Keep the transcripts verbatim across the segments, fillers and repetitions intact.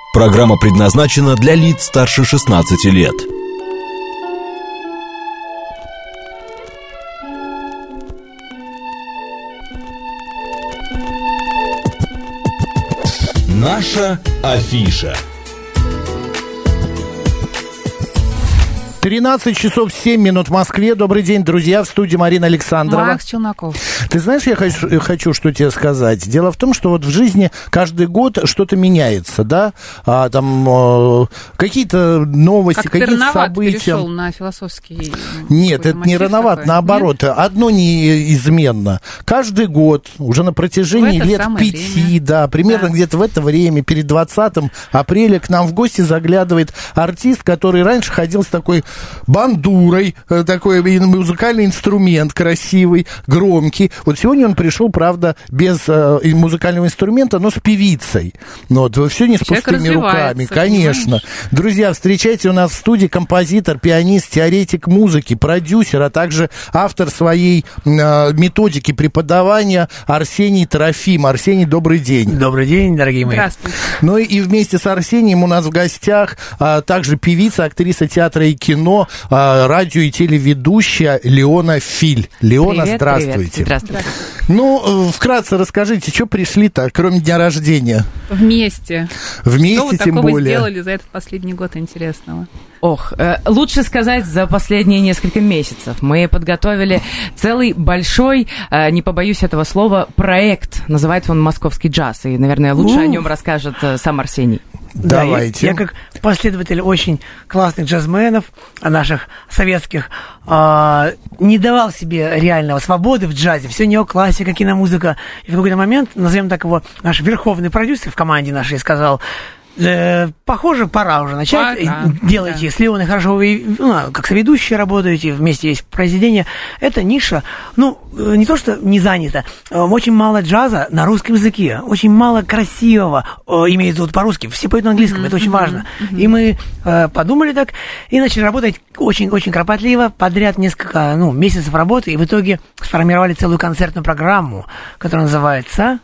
Программа предназначена для лиц старше шестнадцати лет. Наша афиша. тринадцать часов семь минут в Москве. Добрый день, друзья. В студии Марина Александрова. Макс Челноков. Ты знаешь, я хочу, хочу что тебе сказать. Дело в том, что вот в жизни каждый год что-то меняется, да? А, там э, какие-то новости, как какие-то Терноват события. перешел на философский... Нет, это не рановат, такой. наоборот. Нет? Одно неизменно. Каждый год, уже на протяжении лет пяти, время. да, примерно да. где-то в это время, перед двадцатым апреля, к нам в гости заглядывает артист, который раньше ходил с такой бандурой, такой музыкальный инструмент красивый, громкий. Вот сегодня он пришел, правда, без э, музыкального инструмента, но с певицей. Ну, вот, все не с Человек пустыми руками, конечно. Понимаешь? Друзья, встречайте у нас в студии композитор, пианист, теоретик музыки, продюсер, а также автор своей э, методики преподавания Арсений Трофим. Арсений, добрый день. Добрый день, дорогие мои. Здравствуйте. Ну и вместе с Арсением у нас в гостях а, также певица, актриса театра и кино, а, радио и телеведущая Леона Филь. Леона, привет, здравствуйте. Привет. Здравствуйте. Ну, вкратце расскажите, что пришли-то, кроме дня рождения? Вместе. Вместе, что вы тем такого более. сделали за этот последний год интересного? Ох, э, лучше сказать, за последние несколько месяцев мы подготовили целый большой, э, не побоюсь этого слова, проект. Называется он «Московский джаз». И, наверное, лучше У-у-у. о нем расскажет э, сам Арсений. Давайте. Да, я, я как последователь очень классных джазменов, наших советских, э, не давал себе реального свободы в джазе. Все неоклассика, киномузыка. И в какой-то момент, назовем так его, наш верховный продюсер в команде нашей сказал: Э, похоже, пора уже начать. Пора. Делайте да. с Леоной хорошо, вы, ну, как соведущие работаете, вместе есть произведение. Это ниша, ну, не то, что не занята. Очень мало джаза на русском языке, очень мало красивого, имеется вот по-русски, все поют на английском, mm-hmm. это очень важно. Mm-hmm. И мы э, подумали так, и начали работать очень-очень кропотливо, подряд несколько, ну, месяцев работы, и в итоге сформировали целую концертную программу, которая называется...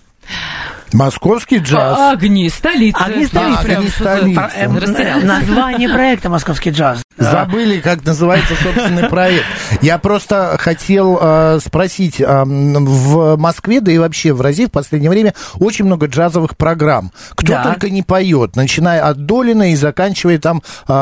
Московский джаз. Огни столицы. Огни столицы. А, огни столицы. Название проекта «Московский джаз». Забыли, как называется собственный проект. Я просто хотел э, спросить, э, в Москве, да и вообще в России в последнее время очень много джазовых программ. Кто да. только не поет, начиная от Долина и заканчивая там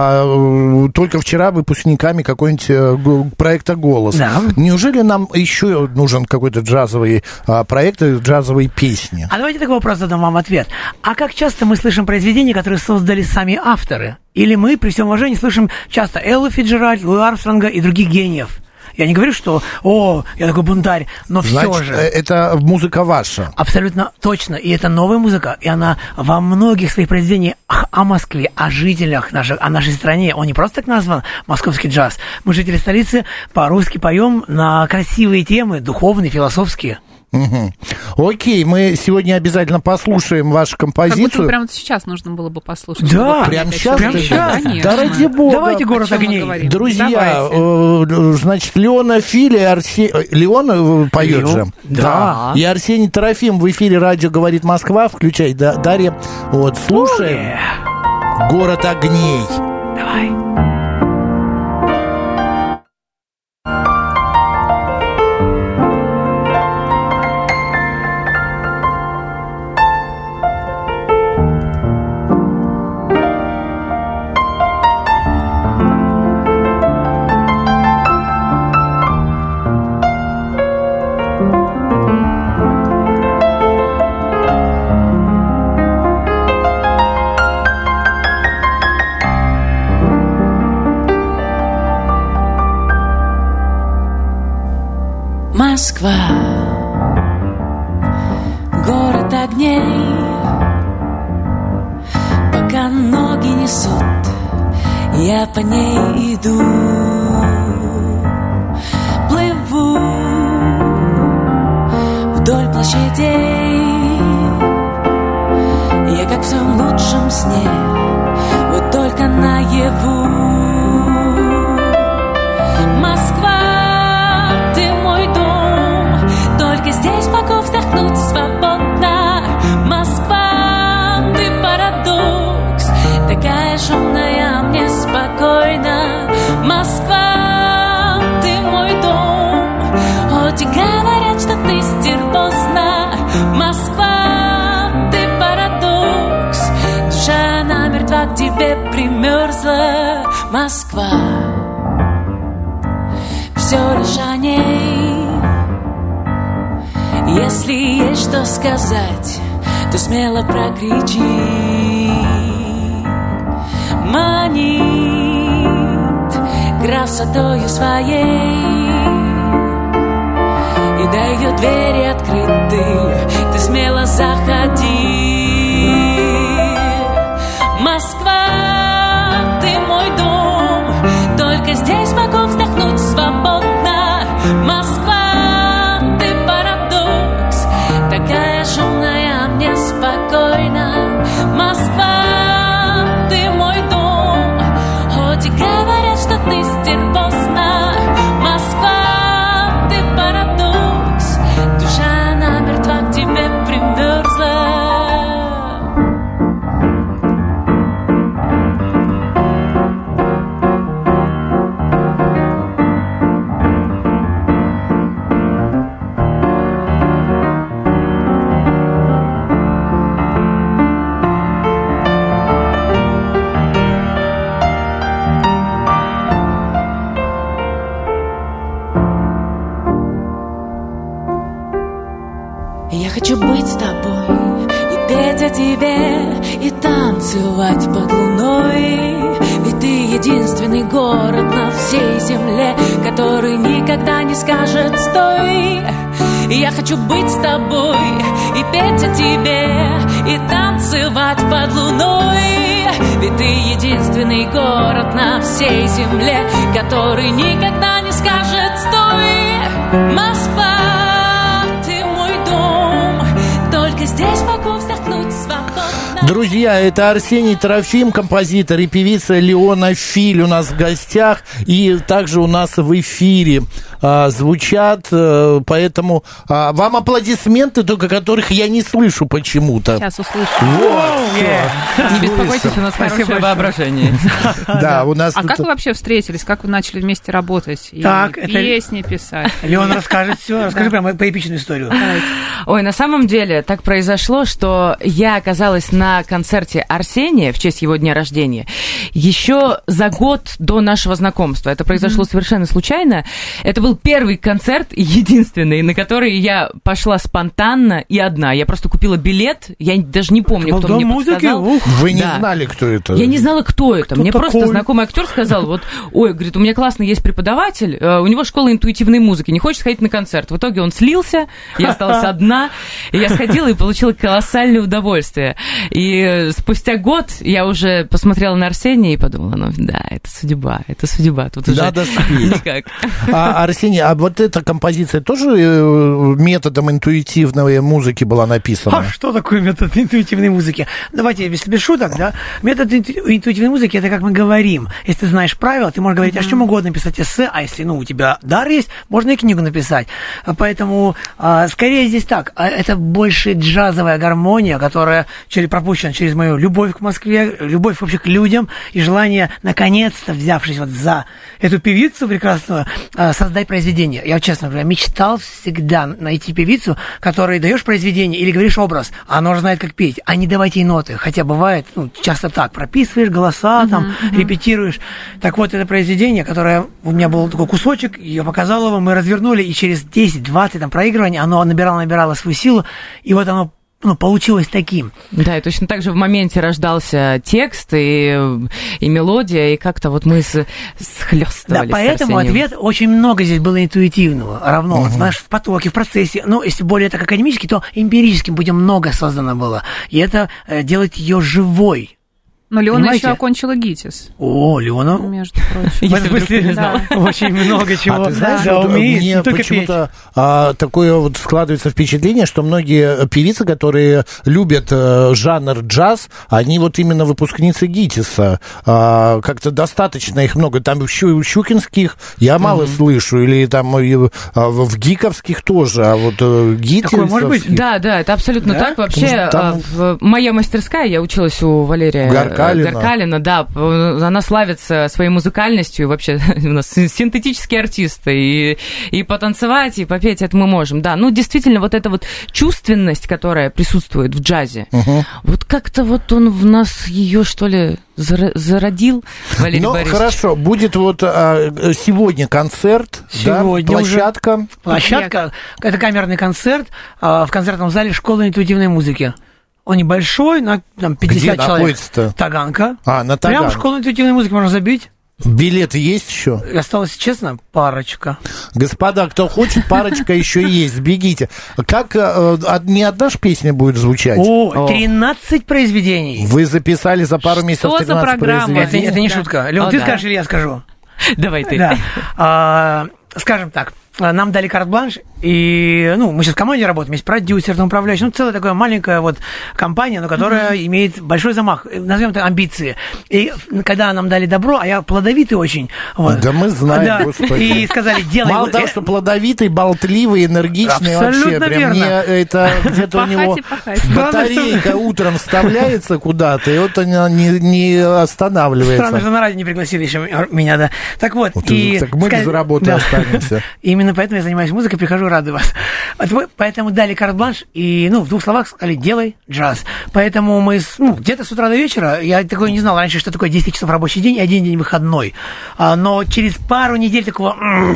э, только вчера выпускниками какого-нибудь э, проекта «Голос». Да. Неужели нам еще нужен какой-то джазовый э, проект, джазовые песни? А давайте такой вопрос задам вам ответ. А как часто мы слышим произведения, которые создали сами авторы? Или мы, при всем уважении, слышим часто Эллу Фицджеральд, Луи Армстронга и других гениев? Я не говорю, что, о, я такой бунтарь, но Значит, все же... это музыка ваша. Абсолютно точно. И это новая музыка, и она во многих своих произведениях о Москве, о жителях наших, о нашей стране. Он не просто так назван «Московский джаз». Мы, жители столицы, по-русски поем на красивые темы, духовные, философские. Угу. Окей, мы сегодня обязательно послушаем вашу композицию. Как будто прямо сейчас нужно было бы послушать. Да, прямо сейчас. Прямо сейчас. Да ради бога. Давайте «Город огней». Друзья, э, значит, Леона Филь и Арсений... Леона поет Леон? же? Да. И Арсений Трофим в эфире «Радио говорит Москва». Включай, да, Дарья. Вот, слушаем. Ой. «Город огней». Давай. Москва, город огней, пока ноги несут, я по ней иду, плыву вдоль площадей, я как в своем лучшем сне, вот только наяву. Москва, ты мой дом, только здесь могу вздохнуть свободно. Москва, ты парадокс, тебе примерзла Москва. Все лишь о ней. Если есть что сказать, то смело прокричи. Манит красотою своей, и до ее двери открыты ты смело заходи. Москва, ты мой дом, только здесь могу вздохнуть свободно. Москва, ты парадокс, такая шумная, мне спокойно. Москва, ты мой дом, хоть и говорят, что ты стервозна. Москва, ты парадокс, душа намертво к тебе примерзла. Я хочу быть с тобой и петь о тебе, и танцевать под луной. Ведь ты единственный город на всей земле, который никогда не скажет «стой». И я хочу быть с тобой и петь о тебе, и танцевать под луной. Ведь ты единственный город на всей земле, который никогда не скажет «стой». Москва, здесь могу вздохнуть свободно. Друзья, это Арсений Трофим, композитор и певица Леона Филь у нас в гостях. И также у нас в эфире а, звучат, а, поэтому а, вам аплодисменты, только которых я не слышу почему-то. Сейчас услышу. Вот, Не беспокойтесь, у нас хорошее воображение. Да, у нас. А как вы вообще встретились? Как вы начали вместе работать? И Так, это- песни писать? Леон расскажет все. Расскажи прямо поэпичную историю. Ой, на самом деле так произошло, что я оказалась на концерте Арсения в честь его дня рождения еще за год до нашего знакомства. Это произошло mm-hmm. совершенно случайно. Это был первый концерт, единственный, на который я пошла спонтанно и одна. Я просто купила билет, я даже не помню, кто мне подсказал. Ух. Вы не Да. знали, кто это? Я не знала, кто это. Кто Мне такой? просто знакомый актер сказал, вот, ой, говорит, у меня классный есть преподаватель, э, у него школа интуитивной музыки, не хочет сходить на концерт. В итоге он слился, я осталась одна, и я сходила и получила колоссальное удовольствие. И э, спустя год я уже посмотрела на Арсения и подумала, ну да, это судьба, это судьба. Тут уже Надо спеть. никак. А, Арсений, а вот эта композиция тоже э, методом интуитивной музыки была написана? А что такое метод интуитивной музыки? Давайте, если без шуток, да, метод инту- интуитивной музыки, это как мы говорим. Если ты знаешь правила, ты можешь говорить о чем угодно, написать эссе, а если, ну, у тебя дар есть, можно и книгу написать. А Поэтому, а, скорее здесь так, а, это больше джазовая гармония, которая через, пропущена через мою любовь к Москве, любовь вообще к людям и желание, наконец-то, взявшись вот за эту певицу прекрасную, а, создать произведение. Я, честно говоря, мечтал всегда найти певицу, которой даешь произведение или говоришь образ, а она уже знает, как петь, а не давать ей ноты. Хотя бывает, ну, часто так, прописываешь голоса, там, uh-huh, uh-huh. репетируешь. Так вот, это произведение, которое у меня был такой кусочек, я показал его, мы развернули, и через десять-двадцать там проигрываний оно набирало-набирало свою силу, и вот оно, ну, получилось таким. Да, и точно так же в моменте рождался текст и, и мелодия, и как-то вот мы с, схлёстывались. Да, поэтому ответ очень много здесь было интуитивного, равно, угу. знаешь, в потоке, в процессе. Ну, если более так академически, то эмпирическим путем много создано было. И это э, делает ее живой. Но Леона Понимаете? еще окончила ГИТИС. О, Леона. Между прочим. Если вдруг ты не знала. Очень много чего. А ты знаешь, да, вот умеет, мне не только почему-то а, такое вот складывается впечатление, что многие певицы, которые любят а, жанр джаз, они вот именно выпускницы ГИТИСа. А, как-то достаточно их много. Там щу, щукинских я мало mm-hmm. слышу, или там и, а, в гиковских тоже, а вот ГИТИС... Такое может быть? Да, да, это абсолютно да? так. Вообще, там... в, моя мастерская, я училась у Валерия Гаркаева. Гаркалина. Гаркалина, да. Она славится своей музыкальностью. Вообще у нас синтетические артисты. И, и потанцевать, и попеть это мы можем. Да, ну действительно, вот эта вот чувственность, которая присутствует в джазе, угу. вот как-то вот он в нас ее, что ли, зародил, Валерий ну, Борисович. Хорошо, будет вот а, сегодня концерт, сегодня да, площадка. Уже. Площадка, это камерный концерт а, в концертном зале школы интуитивной музыки. Он небольшой, на там, пятьдесят Где человек. Находится-то? Таганка. А, на Таганке. Прямо в школу интуитивной музыки можно забить. Билеты есть еще? Осталось, честно, парочка. Господа, кто хочет, парочка еще есть. Бегите. Как э, не одна ж песня будет звучать? О, тринадцать произведений. Вы записали за пару месяцев Что за программа? Это, это не шутка. Лён, О, ты да. скажешь или я скажу? Давай ты. Да. А, скажем так, нам дали карт-бланш, и, ну, мы сейчас в команде работаем, есть продюсер, там управляющий, ну, целая такая маленькая вот компания, но которая mm-hmm. имеет большой замах, назовем это амбиции. И когда нам дали добро, а я плодовитый очень. Вот, да мы знаем, да, господи. И сказали, делай... Мало вот, того, э... что плодовитый, болтливый, энергичный, абсолютно вообще, прям верно. не, это где-то у него батарейка утром вставляется куда-то, и вот она не, не останавливается. Странно, что на радио не пригласили еще меня, да. Так вот, вот и... Так мы без работы да. останемся. Именно поэтому я занимаюсь музыкой, прихожу, радую вас. Поэтому дали карт-бланш, и, ну, в двух словах сказали, делай джаз. Поэтому мы, ну, где-то с утра до вечера, я такой не знал раньше, что такое десять часов рабочий день и один день выходной. Но через пару недель такого...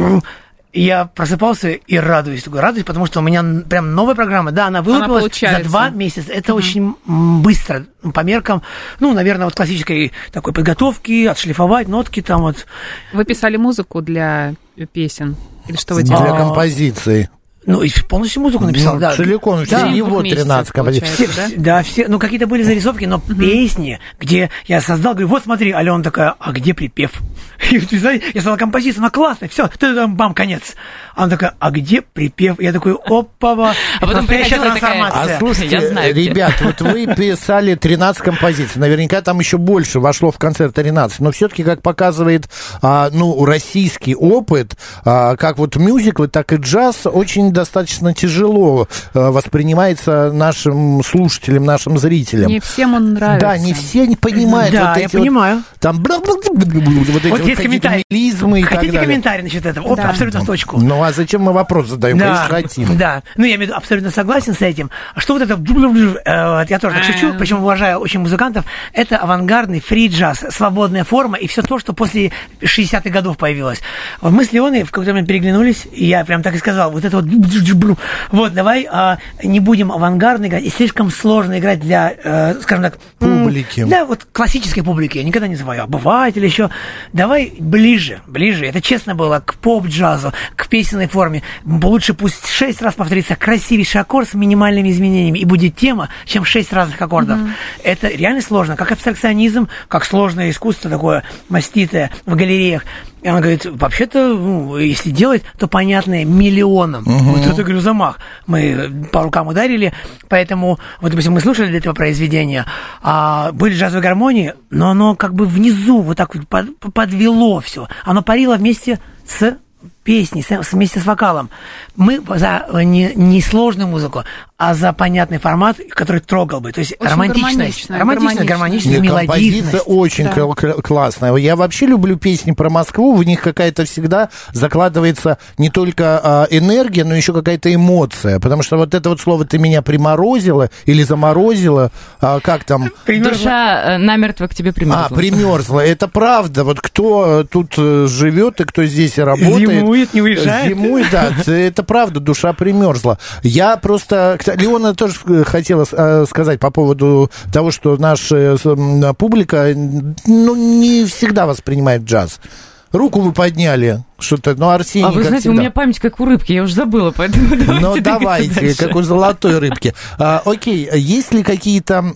Я просыпался и радуюсь, такой радуюсь, потому что у меня прям новая программа, да, она вылупилась за два месяца. Это mm-hmm. очень быстро, по меркам, ну, наверное, вот классической такой подготовки, отшлифовать нотки там вот. Вы писали музыку для песен? Или что вы Для делали? композиции. Ну, и полностью музыку написал, ну, да. Целиком, все да. его тринадцать композиций. Все, да? да, все, ну, какие-то были зарисовки, но uh-huh. песни, где я создал, говорю, вот смотри, Алена такая, а где припев? И, знаете, я создал композицию, она классная, все, бам, конец. Она такая, а где припев? Я такой, опа-ба. А потом приходила такая, а слушайте, я знаю, ребят, вот вы писали тринадцать композиций, наверняка там еще больше вошло в концерт тринадцать, но все-таки, как показывает, а, ну, российский опыт, а, как вот мюзиклы, так и джаз, очень достаточно тяжело тяжело воспринимается нашим слушателям, нашим зрителям. Не всем он нравится. Да, не все не понимают. Да, вот я эти понимаю. Вот, там вот эти вот вот есть комментарии. Мелизмы и Хотите так далее. комментарий насчет этого? Оп, да. абсолютно в точку. Ну, а зачем мы вопрос задаем? Да, Конечно, хотим. Да, ну, я имею в виду, абсолютно согласен с этим. А что вот это... Я тоже так шучу, причем уважаю очень музыкантов. Это авангардный фри-джаз, свободная форма и все то, что после шестидесятых годов появилось. Мы с Леоной в какой-то момент переглянулись, и я прям так и сказал, вот это вот... Вот, давай а, не будем авангардно играть, и слишком сложно играть для, э, скажем так... Публики. Да, вот классической публики. Я никогда не называю обыватель еще. Давай ближе, ближе. Это честно было к поп-джазу, к песенной форме. Лучше пусть шесть раз повторится красивейший аккорд с минимальными изменениями, и будет тема, чем шесть разных аккордов. Mm-hmm. Это реально сложно. Как абстракционизм, как сложное искусство такое маститое в галереях. И она говорит, вообще-то, ну, если делать, то понятное миллионам. Uh-huh. Вот это, говорю, замах. Мы по рукам ударили, поэтому, вот, допустим, мы слушали для этого произведения, а, были джазовые гармонии, но оно как бы внизу вот так вот под, подвело все. Оно парило вместе с песней, с, вместе с вокалом. Мы за не, не сложную музыку, а за понятный формат, который трогал бы. То есть очень романтичность, гармоничная, романтичность, гармоничность, мелодичность. Композиция очень да. кл- классная. Я вообще люблю песни про Москву. В них какая-то всегда закладывается не только а, энергия, но еще какая-то эмоция. Потому что вот это вот слово «ты меня приморозила» или «заморозила», а, как там? Примерзла. Душа намертво к тебе примерзла. А, примерзла. Это правда. Вот кто тут живет и кто здесь работает. Зимует, не уезжает. Зимует, да. Это правда, душа примерзла. Я просто... Леона тоже хотела сказать по поводу того, что наша публика ну, не всегда воспринимает джаз. Руку вы подняли, что-то, ну, Арсений, а вы знаете, всегда. У меня память как у рыбки, я уже забыла, поэтому давайте Ну, давайте, дальше. Как у золотой рыбки. А, окей, есть ли какие-то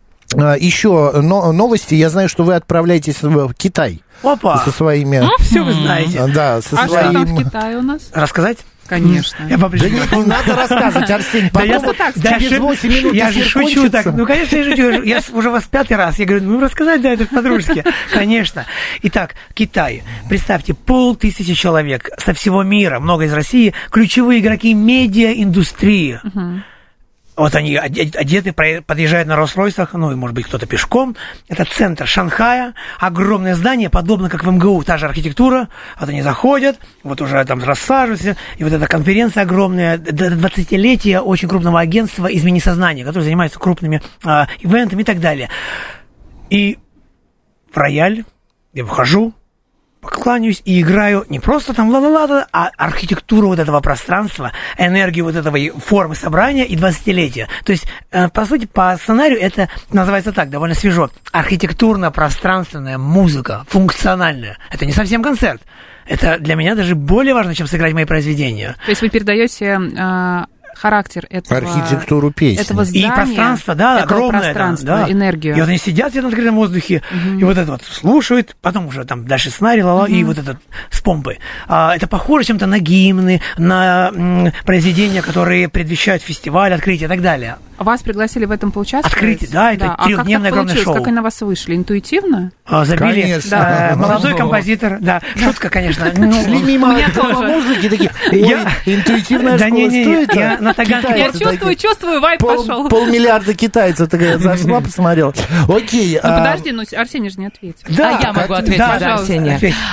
а, еще но, новости? Я знаю, что вы отправляетесь в Китай. Опа! Со своими... А, все вы знаете. Да, со а своим... что там в Китае у нас? Рассказать? Конечно. Я да нет, не надо рассказывать, Арсений. Да я, так, да, через восемь минут я же шучу так. Ну, конечно, я шучу. Я уже вас пятый раз. Я говорю, ну, рассказать, да, это по-дружески. Конечно. Итак, Китай. Представьте, полтысячи человек со всего мира, много из России, ключевые игроки медиа-индустрии. Вот они одеты, подъезжают на Роллс-Ройсах, ну, и, может быть, кто-то пешком. Это центр Шанхая, огромное здание, подобно как в эм гэ у, та же архитектура. Вот они заходят, вот уже там рассаживаются, и вот эта конференция огромная, двадцатилетие очень крупного агентства «Измени сознание», которое занимается крупными э, ивентами и так далее. И в рояль я выхожу, покланяюсь и играю не просто там ла-ла-ла, а архитектуру вот этого пространства, энергию вот этого формы собрания и двадцатилетия. То есть, э, по сути, по сценарию это называется так, довольно свежо. Архитектурно-пространственная музыка, функциональная. Это не совсем концерт. Это для меня даже более важно, чем сыграть мои произведения. То есть вы передаете... Э... характер этого, архитектуру песни. этого здания, и пространство, да, огромное пространство, да, да. энергию. И вот они сидят в открытом воздухе, угу. и вот это вот слушают, потом уже там дальше сценарий, ла-ла, угу. и вот это с помпой. А, это похоже чем-то на гимны, на м, произведения, которые предвещают фестиваль, открытие и так далее. Вас пригласили в этом поучаствовать? Открытие, да, это да. трехдневное а огромное шоу. Как они на вас вышли? Интуитивно? А, забили. Конечно. Да, молодой композитор, да, шутка, конечно. Ну, шли мимо музыки, такие, ой, интуитивная школа, что это? Я на Таганке. Я чувствую, чувствую, вайп пошел. Полмиллиарда китайцев, такая, зашла, посмотрела. Окей. Ну, подожди, ну, Арсений же не ответил. Да, а я могу ответить за Арсения.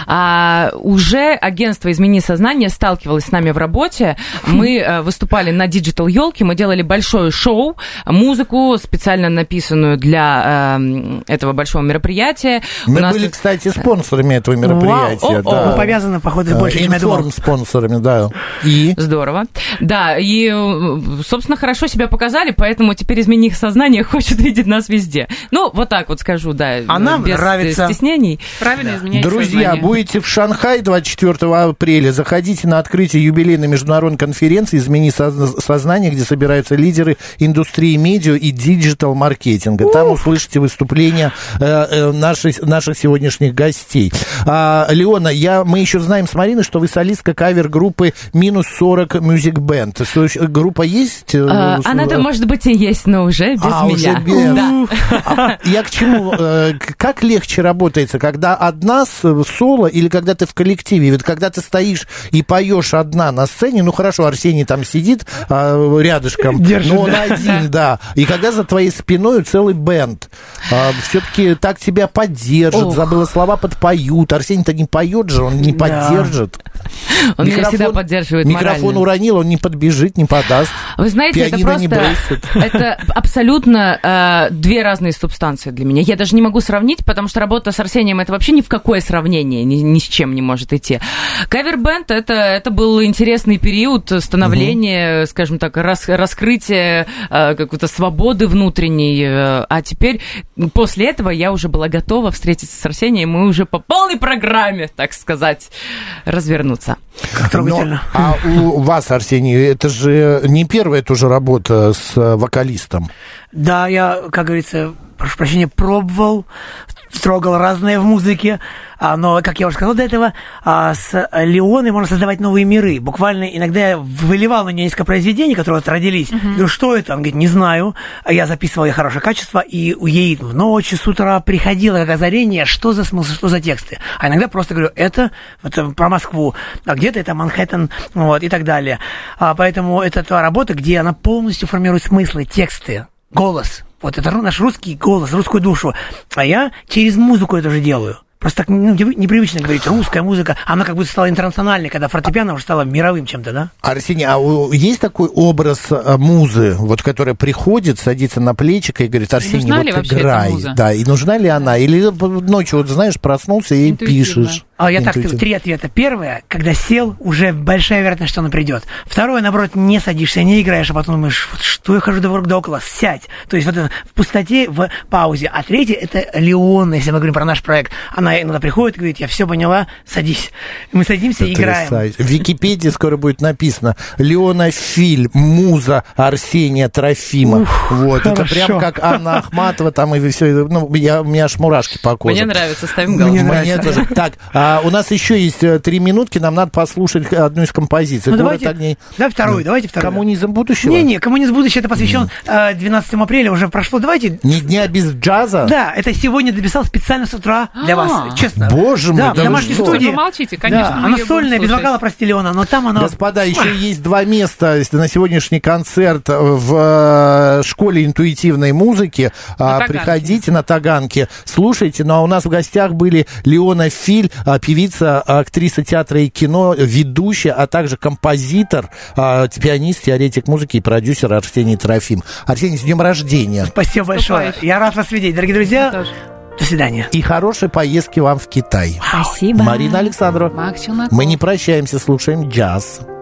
А, уже агентство «Измени сознание» сталкивалось с нами в работе. Мы а, выступали на Digital Ёлке, мы делали большое шоу, музыку специально написанную для а, этого большого мероприятия. Мы нас... были, кстати, спонсорами этого мероприятия. Да. Мы повязаны, походу, больше, чем я думал. Спонсорами, да. И? Здорово. Да, и, собственно, хорошо себя показали, поэтому теперь «Измени сознание» хочет видеть нас везде. Ну, вот так вот скажу, да, а нам без нравится. стеснений. Правильно, да. изменяйте Друзья, сознание. будете в Шанхае двадцать четвёртого апреля, заходите на открытие юбилейной международной конференции «Измени сознание», где собираются лидеры индустрии медиа и диджитал-маркетинга. Там услышите выступления э, э, наших, наших сегодняшних гостей. А, Леона, я, мы еще знаем с Мариной, что вы солистка кавер-группы «Минус сорок Music Band». Группа есть? А, она-то, может быть, и есть, но уже без а, меня. Уже без. Да. А, я к чему? Как легче работается, когда одна соло или когда ты в коллективе? Ведь когда ты стоишь и поешь одна на сцене, ну хорошо, Арсений там сидит а, рядышком, держит, но он да. один, да. И когда за твоей спиной целый бэнд, а, все-таки так тебя поддержат, Ох. забыла слова, подпоют. Арсений-то не поет же, он не да. поддержит. Он микрофон, меня всегда поддерживает микрофон морально. уронил, он не подбежит, не подаст. Вы знаете, Пианино это просто... Это абсолютно э, две разные субстанции для меня. Я даже не могу сравнить, потому что работа с Арсением — это вообще ни в какое сравнение, ни, ни с чем не может идти. Кавер-бэнд — это, это был интересный период становления, угу. скажем так, рас, раскрытия э, какой-то свободы внутренней. Э, а теперь, после этого, я уже была готова встретиться с Арсением, мы уже по полной программе, так сказать, развернуться. Но, а у вас, Арсений, это же не первая тоже работа с вокалистом. Да, я, как говорится, прошу прощения, пробовал, трогал разное в музыке, но, как я уже сказал до этого, с Леоной можно создавать новые миры. Буквально иногда я выливал на нее несколько произведений, которые вот родились. Uh-huh. Говорю, что это? Он говорит, не знаю. Я записывал ей хорошее качество, и у ей в ночь, с утра приходило как озарение, что за смысл, что за тексты. А иногда просто говорю, это, это про Москву, а где-то это Манхэттен, вот, и так далее. А, поэтому это та работа, где она полностью формирует смыслы, тексты, голос. Вот это наш русский голос, русскую душу. А я через музыку это же делаю. Просто так ну, непривычно говорить, русская музыка, она как будто стала интернациональной, когда фортепиано уже стало мировым чем-то, да? Арсений, а есть такой образ музы, вот, которая приходит, садится на плечико и говорит, Арсений, вот играй. Да, и нужна ли она? Или ночью, вот знаешь, проснулся и пишешь. А я так, три ответа. Первое, когда сел, уже большая вероятность, что она придет. Второе, наоборот, не садишься, не играешь, а потом думаешь, вот что я хожу до вокруг да около, сядь. То есть вот это в пустоте, в паузе. А третье, это Леона, если мы говорим про наш проект. Она иногда приходит и говорит, я все поняла, садись. Мы садимся и играем. В Википедии скоро будет написано Леона Филь, муза Арсения Трофима. Ух, вот, хорошо. Это прям как Анна Ахматова, там и все. Ну, я, у меня аж мурашки по коже. Мне нравится, ставим галочку. Мне тоже. Так, А у нас еще есть три минутки, нам надо послушать одну из композиций. Ну, «Город давайте, огней». да, второй, давайте второй. «Коммунизм будущего»? Не-не, «Коммунизм будущего» это посвящен э, двенадцатому апреля, уже прошло. Давайте... Ни дня без джаза? Да, это сегодня дописал специально с утра для А-а-а. вас, честно. Боже мой, да, да в домашней вы что? студии. Вы молчите, конечно, Да, мы она её сольная, будем без слушать. вокала простелена, но там она... Господа, еще есть два места на сегодняшний концерт в школе интуитивной музыки. На Таганке. Приходите на Таганке, слушайте. Ну а у нас в гостях были Леона Филь, певица, актриса театра и кино, ведущая, а также композитор, пианист, теоретик музыки и продюсер Арсений Трофим. Арсений, с днем рождения. Спасибо большое. Я рад вас видеть, дорогие друзья. Тоже. До свидания. И хорошей поездки вам в Китай. Спасибо. Марина Александрова. Макс Челноков. Мы не прощаемся, слушаем джаз.